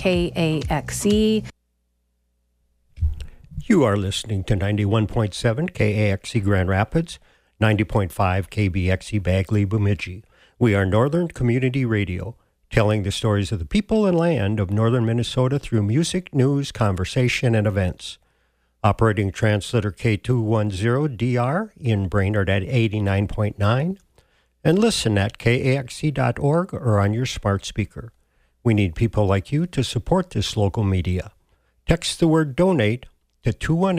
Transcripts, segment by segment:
KAXE. You are listening to 91.7 KAXE Grand Rapids, 90.5 KBXE Bagley Bemidji. We are Northern Community Radio, telling the stories of the people and land of northern Minnesota through music, news, conversation, and events. Operating translator K210DR in Brainerd at 89.9, and listen at kaxe.org or on your smart speaker. We need people like you to support this local media. Text the word donate to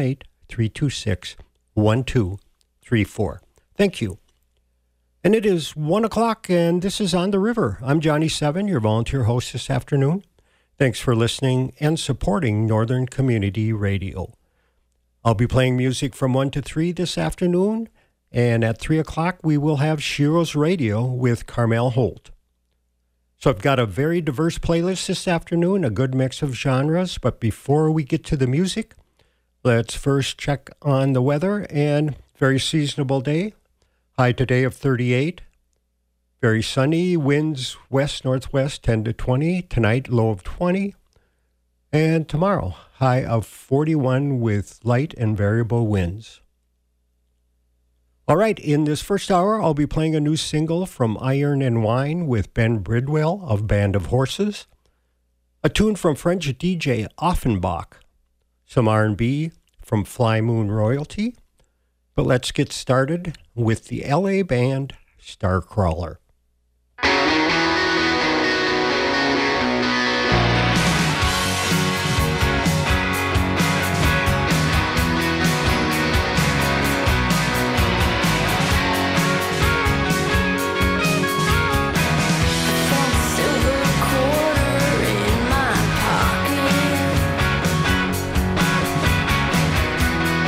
218-326-1234. Thank you. And it is 1 o'clock, and this is On the River. I'm Johnny Seven, your volunteer host this afternoon. Thanks for listening and supporting Northern Community Radio. I'll be playing music from 1 to 3 this afternoon, and at 3 o'clock we will have Shiro's Radio with Carmel Holt. So I've got a very diverse playlist this afternoon, a good mix of genres, but before we get to the music, let's first check on the weather, and very seasonable day. High today of 38. Very sunny, winds west-northwest 10 to 20. Tonight, low of 20. And tomorrow, high of 41 with light and variable winds. All right, in this first hour, I'll be playing a new single from Iron and Wine with Ben Bridwell of Band of Horses. A tune from French DJ Offenbach. Some R&B from Fly Moon Royalty. But let's get started with the LA band Starcrawler.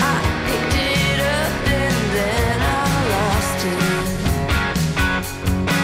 Lost it.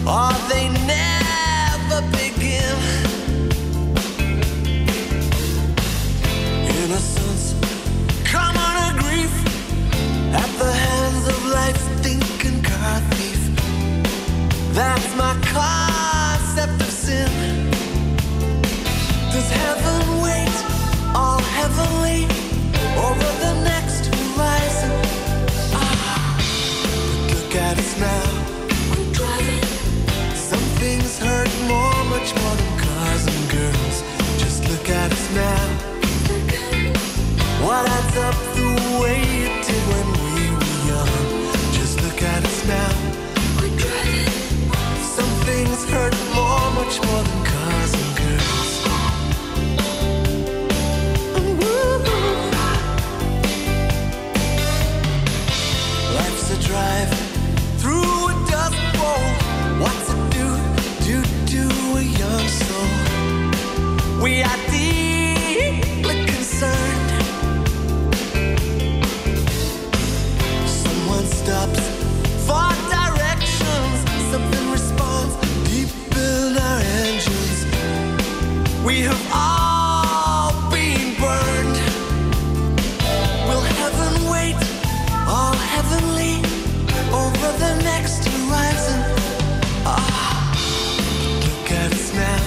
or they never begin. Innocence, common a grief at the hands of life's thinking car thief. That's my concept of sin. Does heaven wait all heavenly over the next horizon? But look at us now. We're driving. Some things hurt more, much more than cars and girls. Just look at us now. What adds up the way it did when we were young? Just look at us now. We're driving. Some things hurt more, much more than cars and girls. Life's a drive through a dust bowl. What's it do to a young soul? We are deeply concerned. Someone stops for directions. Something responds deep in our engines. We have all been burned. Will heaven wait all heavenly over the next horizon? Look at us now.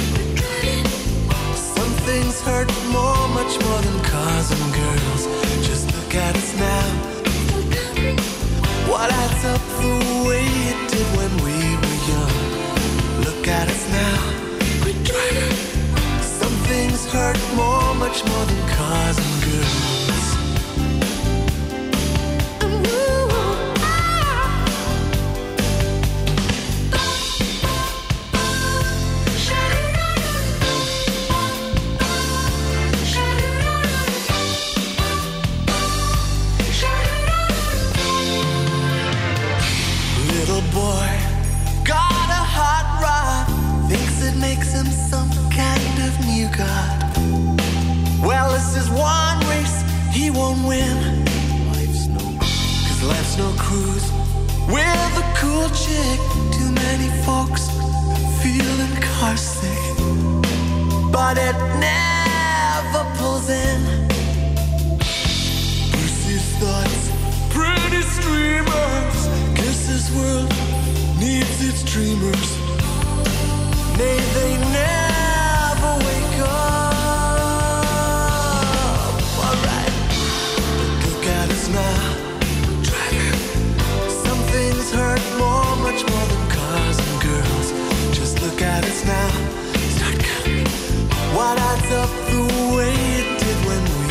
Some things hurt more, much more than cars and girls. Just look at us now. What adds up the way it did when we were young? Look at us now. We're driving. Some things hurt more, much more than cars and girls. Boy, got a hot rod, thinks it makes him some kind of new god. Well, this is one race he won't win. Cause life's no cruise with a cool chick. Too many folks feeling car sick, but it never pulls in. Bruce's thoughts, pretty streamers. Guess this world needs its dreamers. May they never wake up. Alright, look at us now. Driving. Some things hurt more, much more than cars and girls. Just look at us now. Start counting. What adds up the way it did when we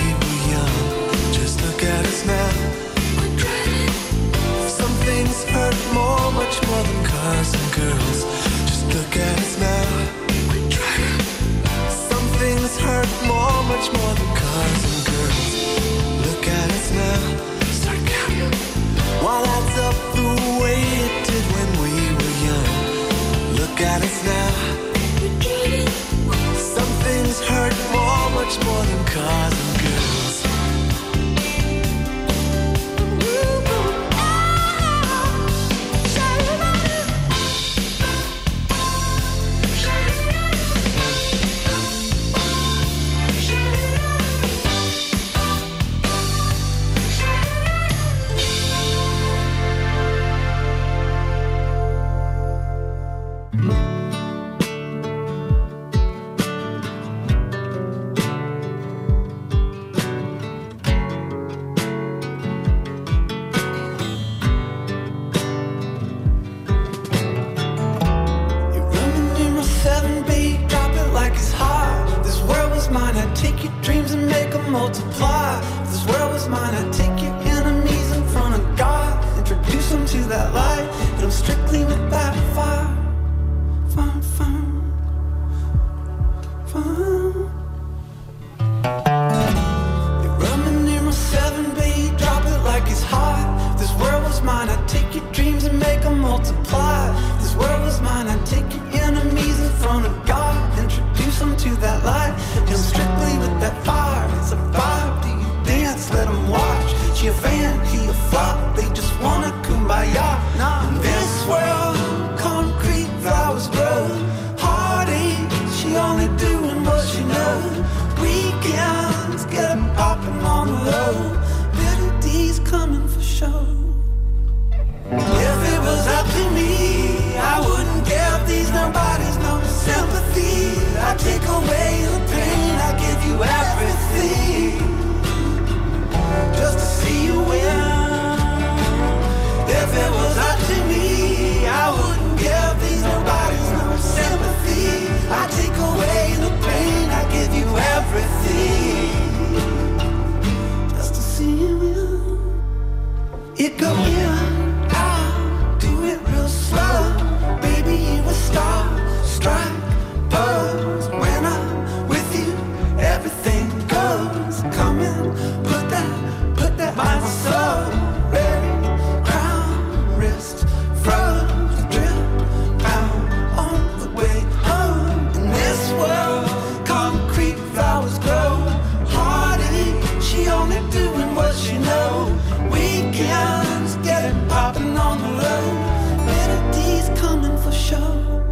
It go in, out, do it real slow. Baby, you a star, strike, pose. When I'm with you, everything goes. Come in, put that by my soul. Red crown, wrist, froze, drip, pound on the way home. In this world, concrete flowers grow. Heartache, she only doing what she know. Weekends, get it popping on the low. Melodies coming for show.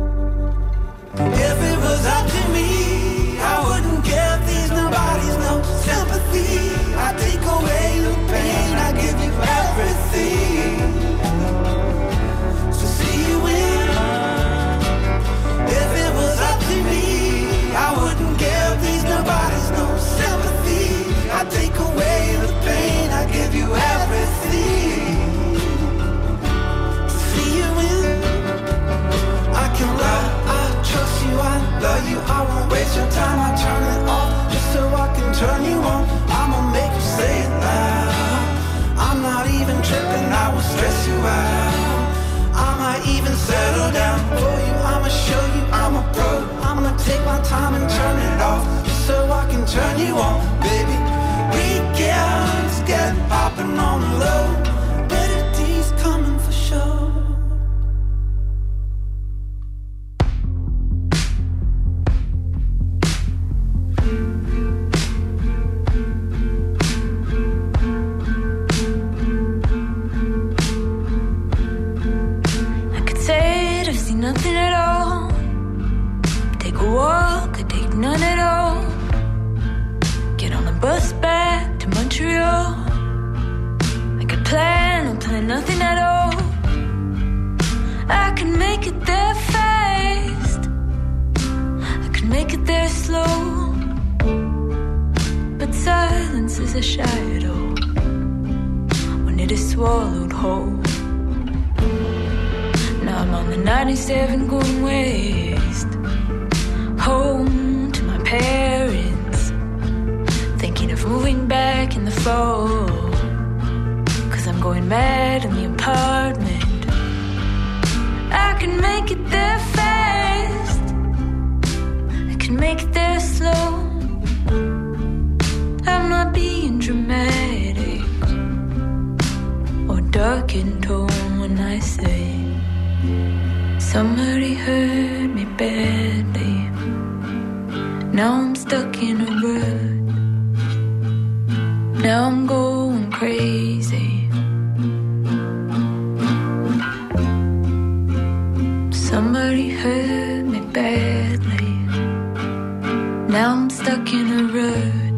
If it was up to me, I wouldn't give these nobodies no sympathy. I take away the pain, I give you everything. So see you win. If it was up to me, I wouldn't give these nobodies no sympathy. I take away the pain, I give you everything. So see you win. I can lie, I trust you, I love you. I won't waste your time, I turn it off just so I can turn you on. I'ma make you say it loud. I'm not even tripping, I will stress you out. I might even settle down for you. I'ma show you I'm a pro. I'ma take my time and turn it off just so I can turn you on, baby. Weekends get popping on the low. Better days coming for sure. Nothing at all. Take a walk, or take none at all. Get on a bus back to Montreal. I could plan or plan nothing at all. I can make it there fast. I can make it there slow. But silence is a shadow when it is swallowed whole. Now I'm on the 97 going west, home to my parents, thinking of moving back in the fall. Cause I'm going mad in the apartment. I can make it there fast, I can make it there slow. I'm not being dramatic or dark in tone when I say somebody hurt me badly. Now I'm stuck in a rut. Now I'm going crazy. Somebody hurt me badly. Now I'm stuck in a rut.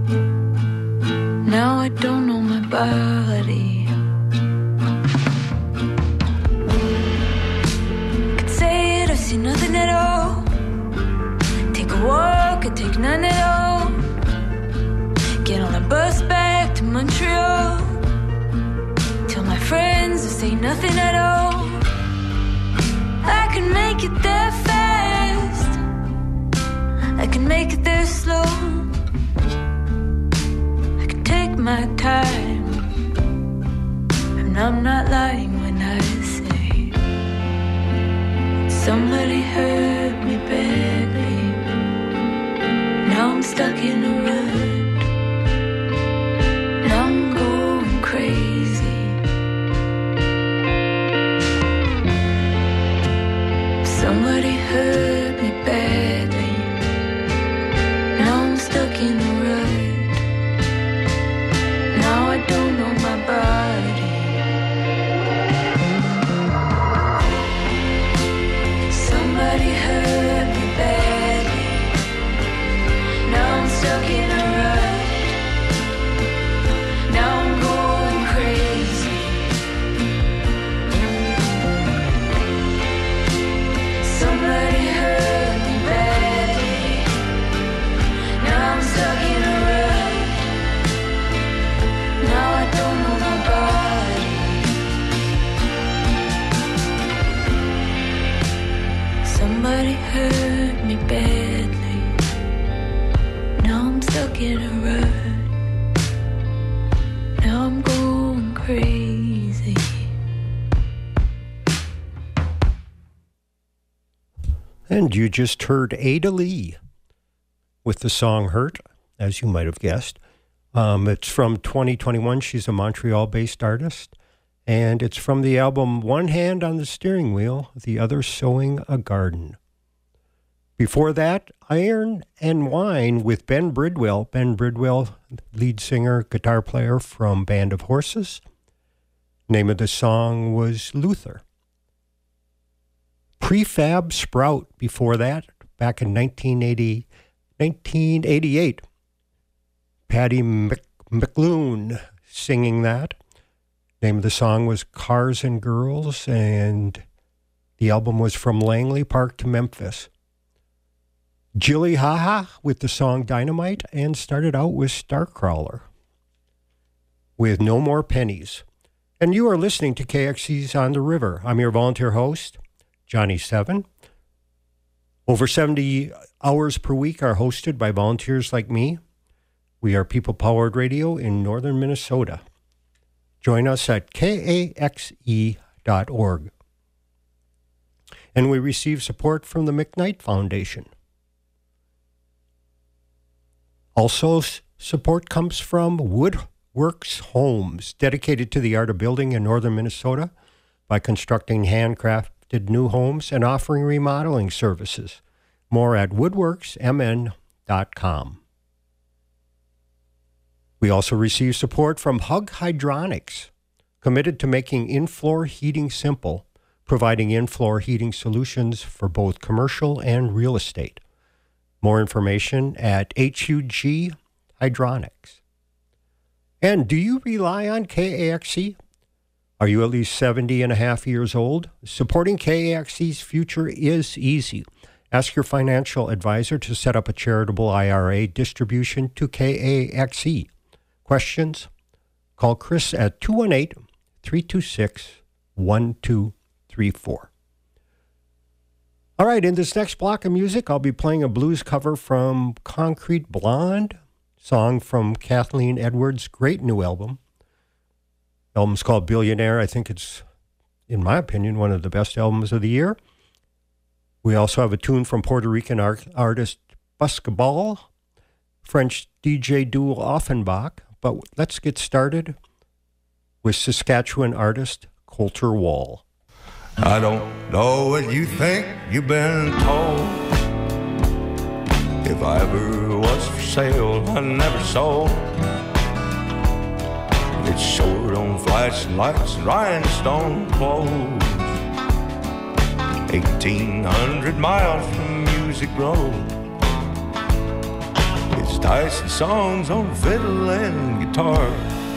Now I don't know my body. Nothing at all. Take a walk or take none at all. Get on a bus back to Montreal. Tell my friends to say nothing at all. I can make it there fast. I can make it there slow. I can take my time. And I'm not lying when I say somebody hurt me badly. Now I'm stuck in a rut. Now I'm going crazy. Somebody hurt me badly. Now I'm stuck in a rut. Now I don't know my body. Somebody hurt me badly. Now I'm stuck in a rut. Now I'm going crazy. Somebody hurt me badly. Now I'm stuck in a rut. Now I don't know my body. Somebody hurt me badly. Now I'm stuck in a rut. Now I'm going crazy. And you just heard Ada Lee with the song Hurt, as you might have guessed. It's from 2021. She's a Montreal-based artist. And it's from the album One Hand on the Steering Wheel, the Other Sowing a Garden. Before that, Iron and Wine with Ben Bridwell. Ben Bridwell, lead singer, guitar player from Band of Horses. Name of the song was Luther. Prefab Sprout before that, back in 1988. Patty McLoone singing that. Name of the song was Cars and Girls, and the album was From Langley Park to Memphis. Jilly Haha with the song Dynamite, and started out with Starcrawler with No More Pennies. And you are listening to KXC's On the River. I'm your volunteer host, Johnny Seven. Over 70 hours per week are hosted by volunteers like me. We are people-powered radio in northern Minnesota. Join us at kaxe.org. And we receive support from the McKnight Foundation. Also, support comes from Woodworks Homes, dedicated to the art of building in northern Minnesota by constructing handcrafted new homes and offering remodeling services. More at woodworksmn.com. We also receive support from Hug Hydronics, committed to making in-floor heating simple, providing in-floor heating solutions for both commercial and real estate. More information at HUG Hydronics. And do you rely on KAXE? Are you at least 70 and a half years old? Supporting KAXE's future is easy. Ask your financial advisor to set up a charitable IRA distribution to KAXE. Questions? Call Chris at 218-326-1234. All right, in this next block of music, I'll be playing a blues cover from Concrete Blonde, song from Kathleen Edwards' great new album. The album's called Billionaire. I think it's, in my opinion, one of the best albums of the year. We also have a tune from Puerto Rican artist Buscabal, French DJ duo Offenbach. But let's get started with Saskatchewan artist Colter Wall. I don't know what you think you've been told. If I ever was for sale, I never sold. It's short on flashing lights and rhinestone clothes. 1,800 miles from Music Road. It's Tyson songs on fiddle and guitar.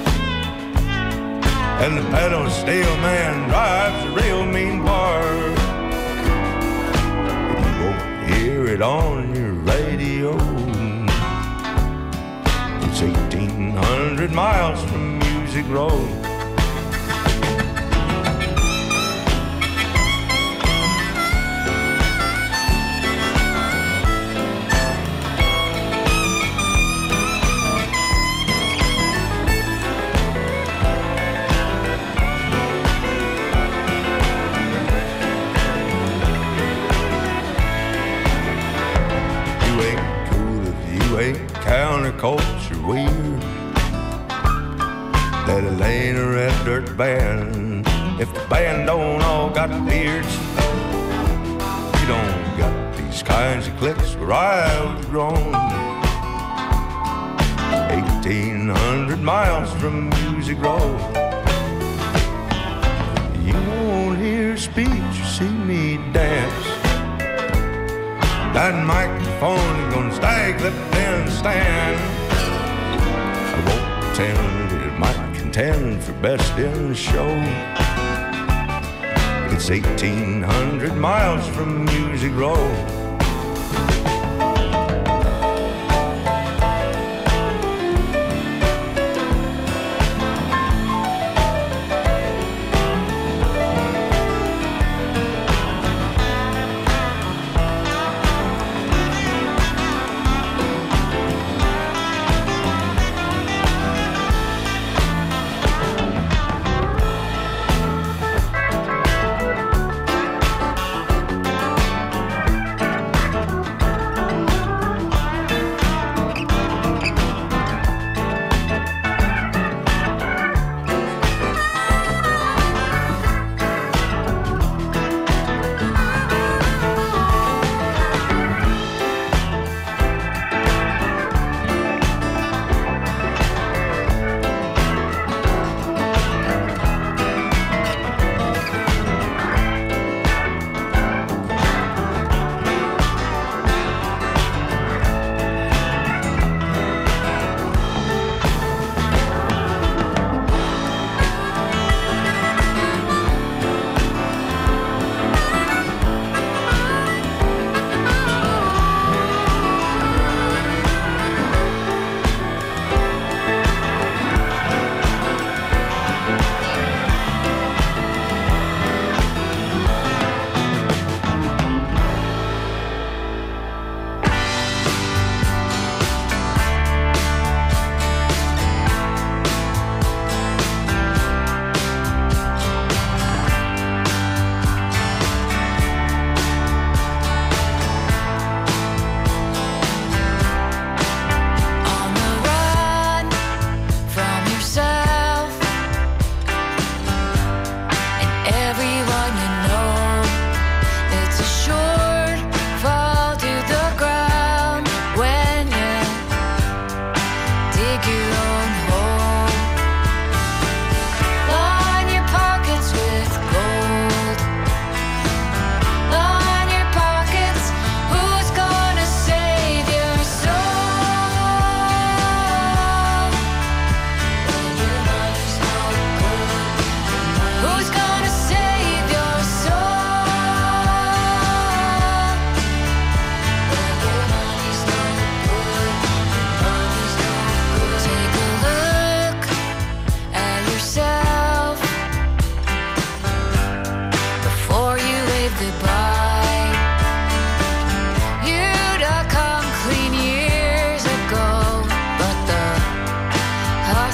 And the pedal steel man drives a real mean bar. You won't hear it on your radio. It's 1,800 miles from Music Road. Counterculture weird that it ain't a red dirt band if the band don't all got beards. You don't got these kinds of clicks where I was grown. 1,800 miles from Music Road. You won't hear speech or see me dance. That microphone gonna stag that then stand. I won't pretend it might contend for best in the show. It's 1,800 miles from Music Road.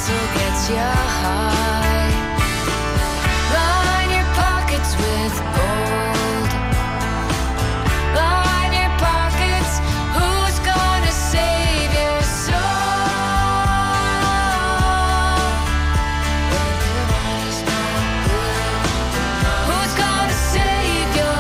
hustle gets you high. Line your pockets with gold. Line your pockets. Who's gonna save your soul? When your money's not good. Who's gonna save your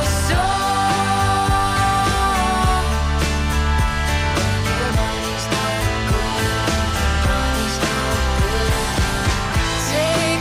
soul? When your money's not good. Money's not good. Take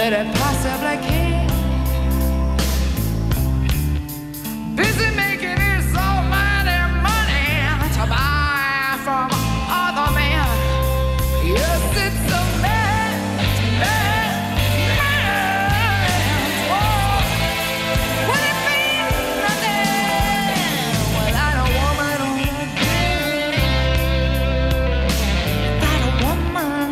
that it possibly can. Busy making his almighty money to buy from other men. Yes, it's a man's world. What it means nothing without a woman on the bed. Without a woman.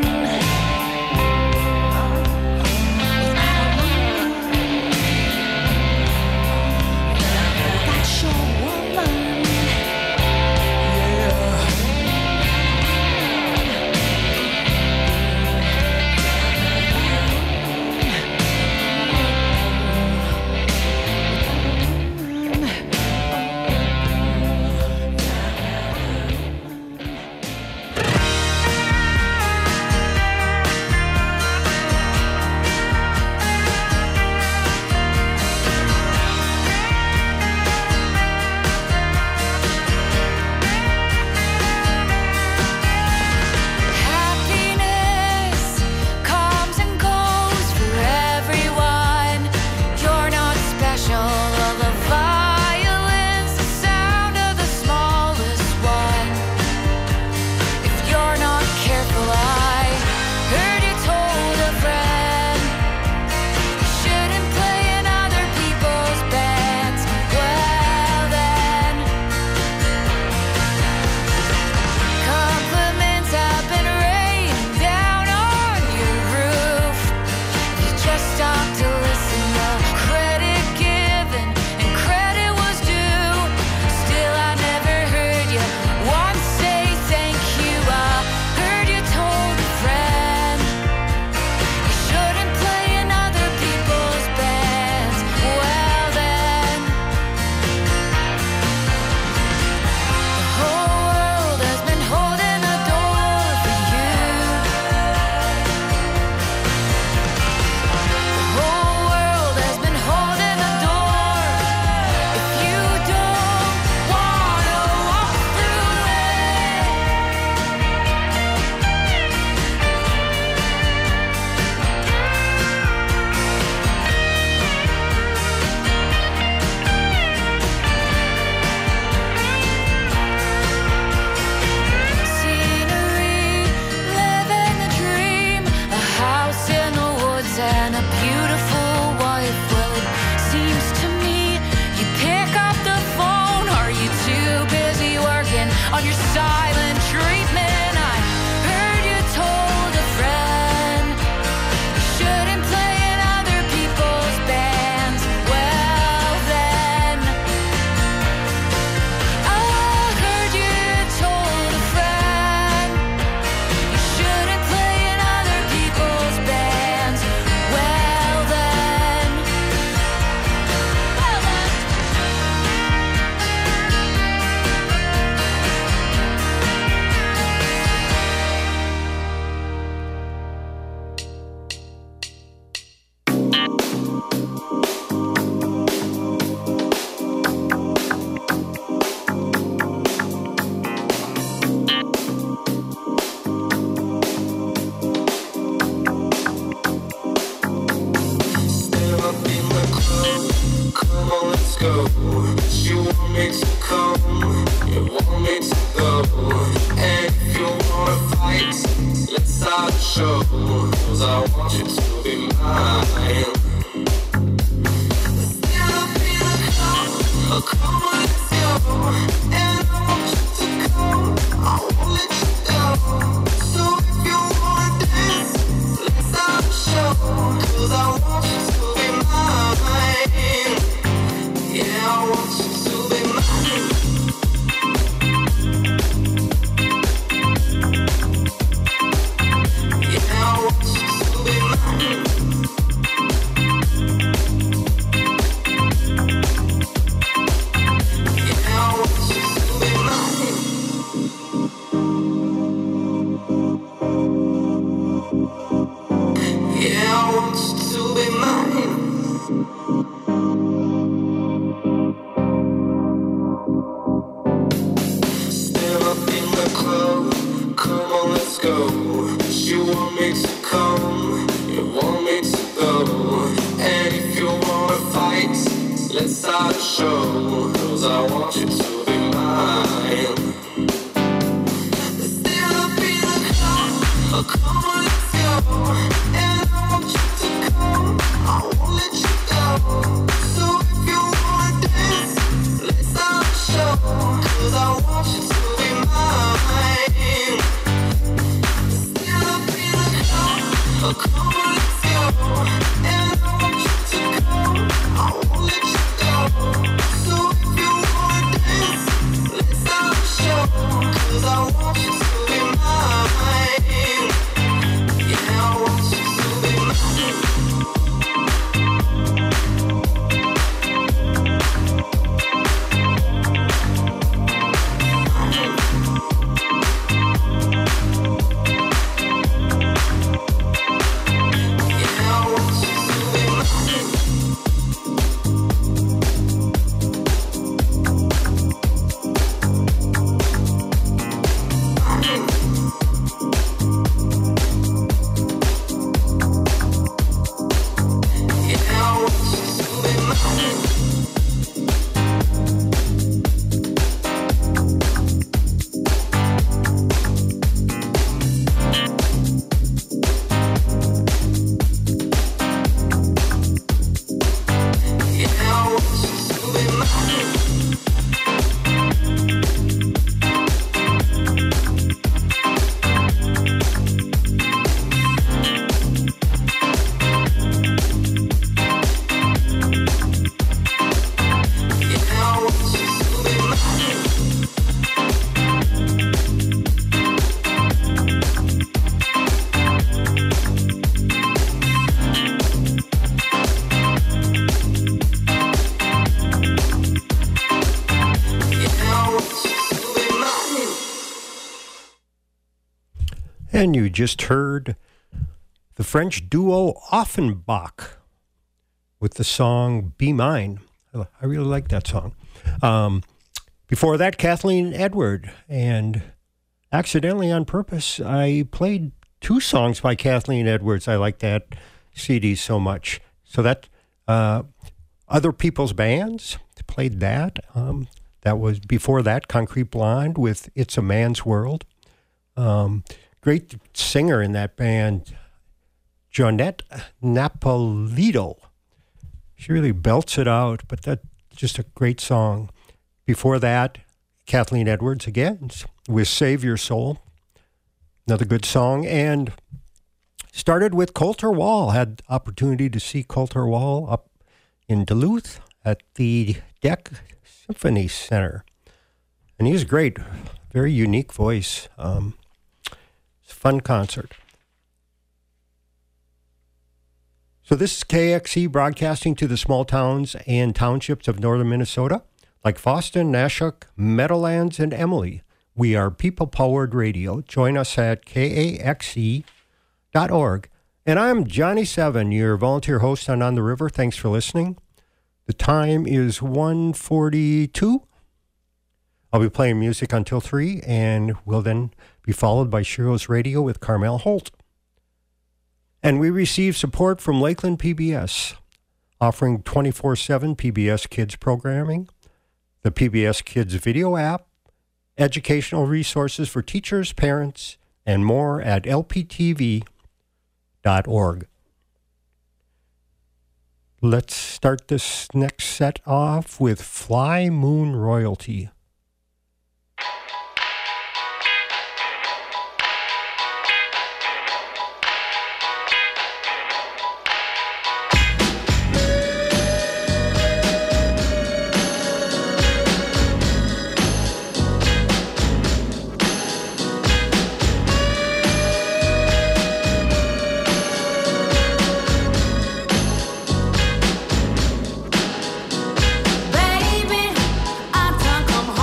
That's your woman. Happiness comes and goes for everyone. You're not special. All the violence, the sound of the smallest one. If you're not careful, I heard you told a friend you shouldn't play in other people's bands. Well then, compliments have been raining down on your roof. If you just stopped to listen, the credit given and credit was due. Still, I never heard you once say thank you. I heard you told a friend you shouldn't play in other people's bands. Well then, the whole world has been holding the door for you. The whole world has been holding the door. If you don't wanna walk through it, scenery, living the dream, a house in the woods and a beautiful wife. Well, it seems to me you pick up the phone. Are you too busy working on your silent treatment? I heard you told a friend you shouldn't play in other people's bands. Well then, I heard you told a friend you shouldn't play in other people's bands. Well then, Stand up in the club, come on, let's go. You want me to come, you want me to go. And if you wanna fight, let's start the show. 'Cause I want you to be mine. Stand up in the club, come on, let's go. And I want you to come, I won't let you go. So if you wanna dance, let's start the show. 'Cause I want you to be mine. Yeah, I want you to be mine. Yeah, I want you to be mine. Yeah, I want you to be mine. Yeah, I want you to be mine. Stand up in the club, come on, let's go. You want me to come, you want me to go. show, 'cause I want you to be mine. There's still a feeling come on, let's go. And I want you to come, I won't let you go. So if you wanna dance, let's have a show, 'cause I want you to be mine. There's still a feeling come on, let's go. And I want you to come, I won't let you go. So if you wanna dance, let's have a show, 'cause I want you to be mine. Yeah, I want you to be mine. And you just heard the French duo Offenbach with the song Be Mine. I really like that song. Before that, Kathleen Edward. And accidentally on purpose, I played two songs by Kathleen Edwards. I like that CD so much. So that Other People's Bands played that. That was before that, Concrete Blonde with It's a Man's World. Great singer in that band, Jonette Napolito. She really belts it out, but that's just a great song. Before that, Kathleen Edwards again with Save Your Soul. Another good song. And started with Colter Wall. Had opportunity to see Colter Wall up in Duluth at the DEC Symphony Center. And he's great. Very unique voice. Fun concert. So this is KXE broadcasting to the small towns and townships of northern Minnesota, like Fosston, Nashuk, Meadowlands, and Emily. We are people-powered radio. Join us at KAXE.org. And I'm Johnny Seven, your volunteer host on the River. Thanks for listening. The time is 1:42. I'll be playing music until 3, and we'll then be followed by Shiro's Radio with Carmel Holt. And we receive support from Lakeland PBS, offering 24/7 PBS Kids programming, the PBS Kids video app, educational resources for teachers, parents, and more at lptv.org. Let's start this next set off with Fly Moon Royalty. Baby, I done come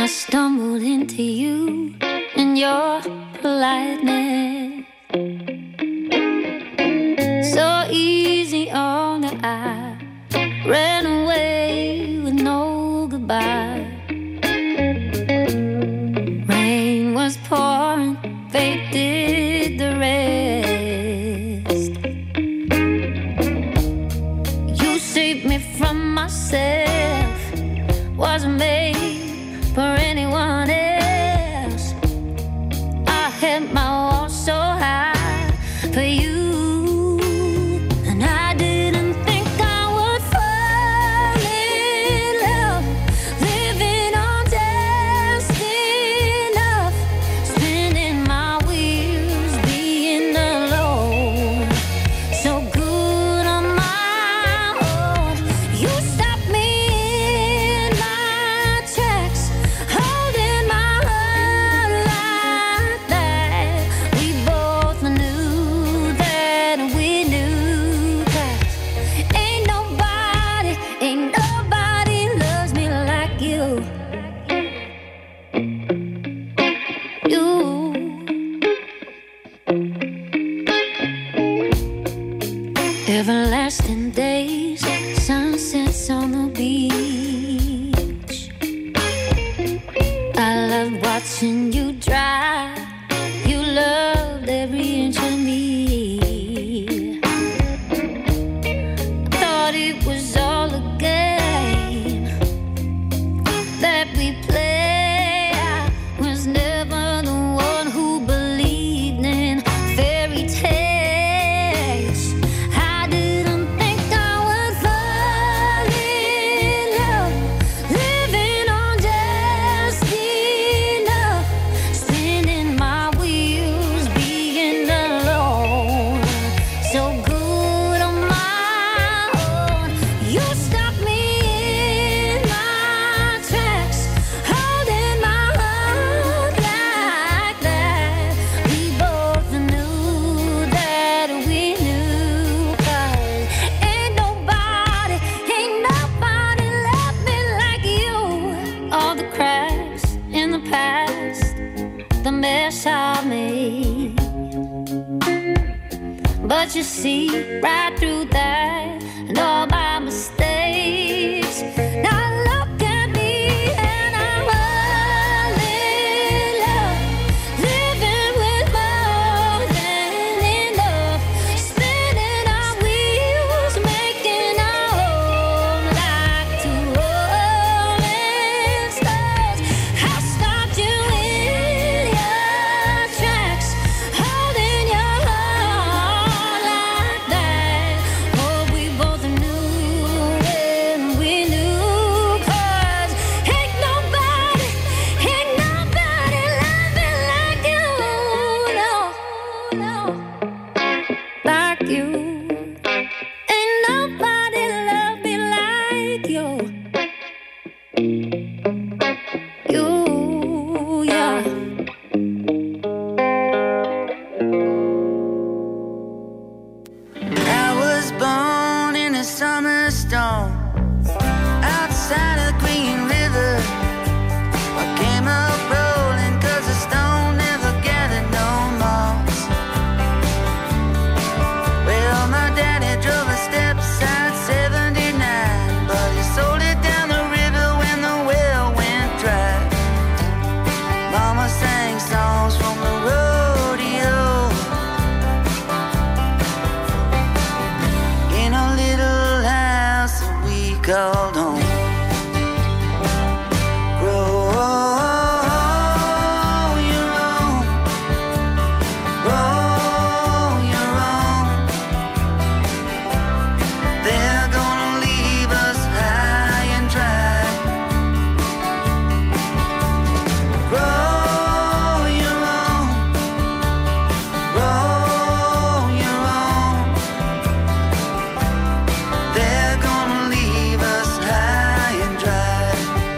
I stumbled into you and your politeness. So easy on the eye, ran away with no goodbye. Rain was pouring, fate did the rest. You saved me from myself, wasn't made for anyone else. I had my walls so high for you, and I didn't think I would fall in love, living on just enough, spinning my wheels, being alone, so good on my own. You stopped me in my tracks, holding my heart like that. We both knew that we knew that ain't nobody loves me like you. Everlasting days, sunsets on the beach. I loved watching you drive. You loved every inch of me. I thought it was all a game that we played. I was never the one who believed in fairy tales. I didn't think I would fall in love, living on just enough, spinning my wheels, being alone, so good on my own. You stopped me in my tracks, holding my heart like that. We both knew that we knew, 'cause ain't nobody loved me like you. All the cracks in the past, the mess I made, but you see right through that and all my mistakes. Now look at me and I'm all in love, living with more than enough, spinning our wheels, making our home like two rolling stones. I stopped you in your tracks, holding your heart like that. Oh, we both knew and we knew, 'cause ain't nobody love me like you, no, like you. Ain't nobody love me like you, yeah. I was born in a summer storm outside of Green River. I came up rolling 'cause the stone never gathered no moss. Well, my daddy drove a step-side 79, but he sold it down the river when the well went dry. Mama sang songs from the rodeo in a little house that we called home. Grow your own, grow your own. They're gonna leave us high and dry. Grow your own, grow your own. They're gonna leave us high and dry.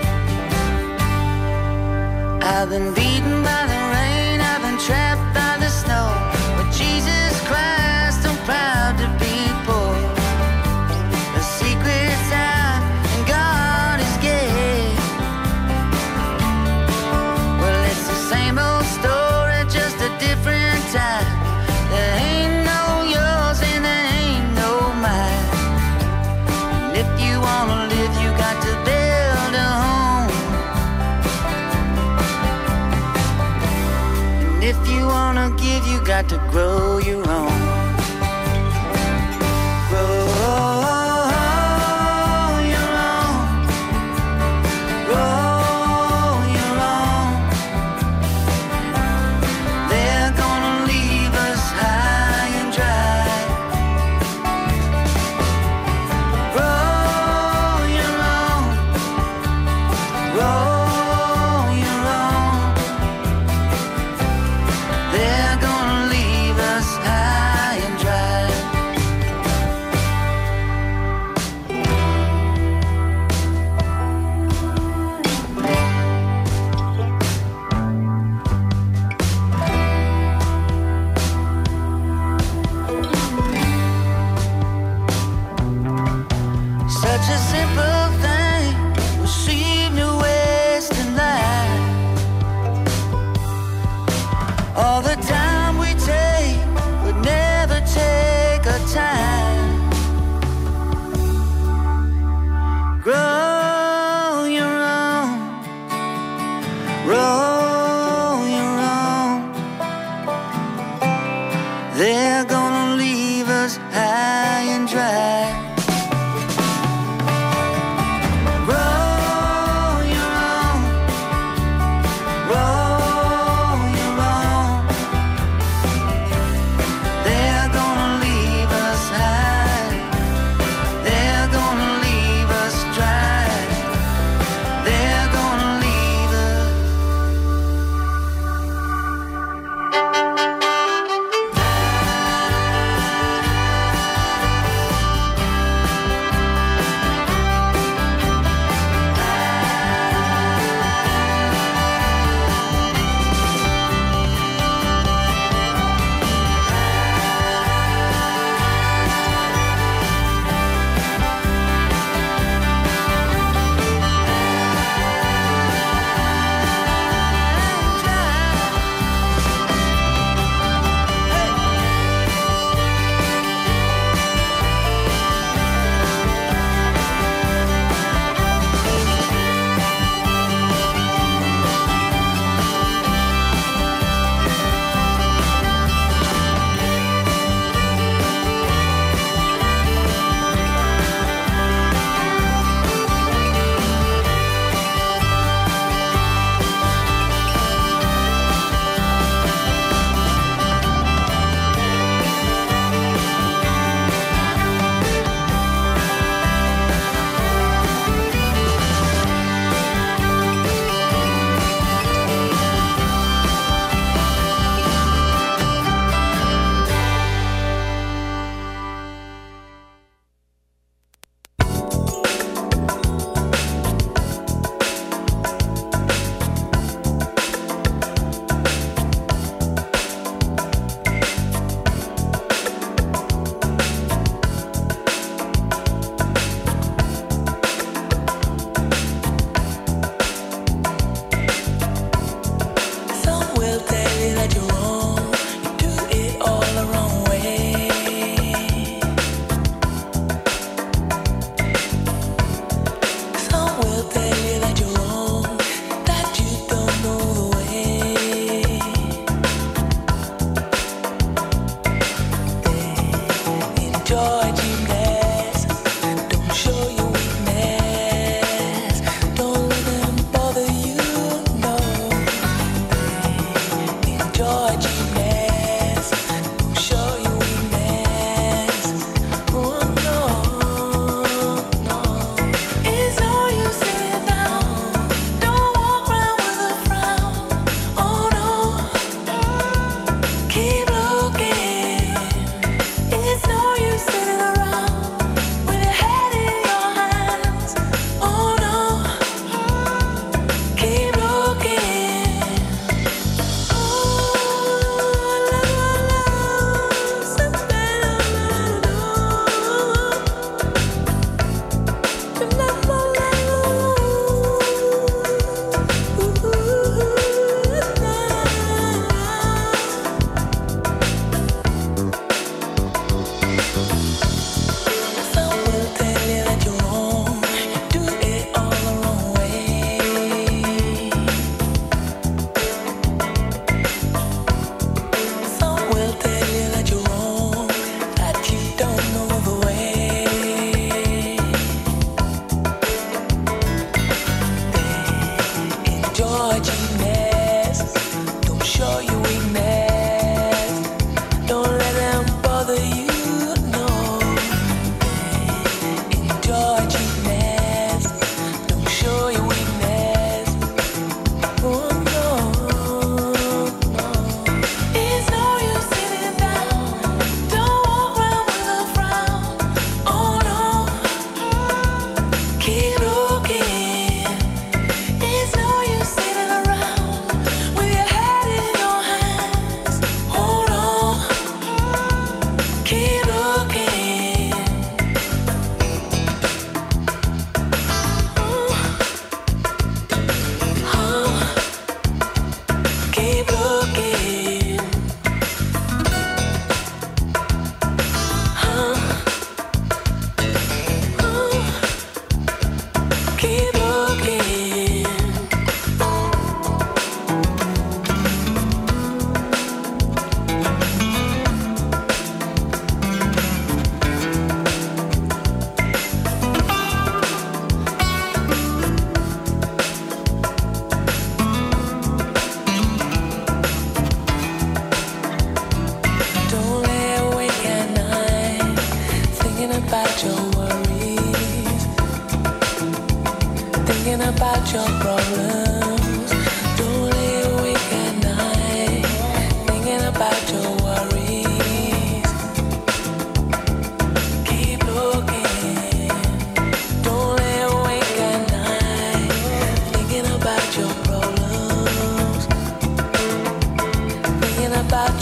I've been beaten by the rain, I've been trapped by the snow, but Jesus Christ, I'm proud to be poor. The secret's out and God is gay. gonna give, you got to grow your own. Grow your own. Grow your own. They're gonna leave us high and dry. Grow your own. Grow your own. They're gonna leave us high and dry. Such a simple thing will seem to waste in life. All the time we take would never take our time. Grow your own. Roll your own. They're gonna leave us high and dry. Roll your own. Roll your own. They're gonna leave us high. They're gonna leave us dry. They're gonna leave us.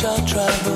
shall travel.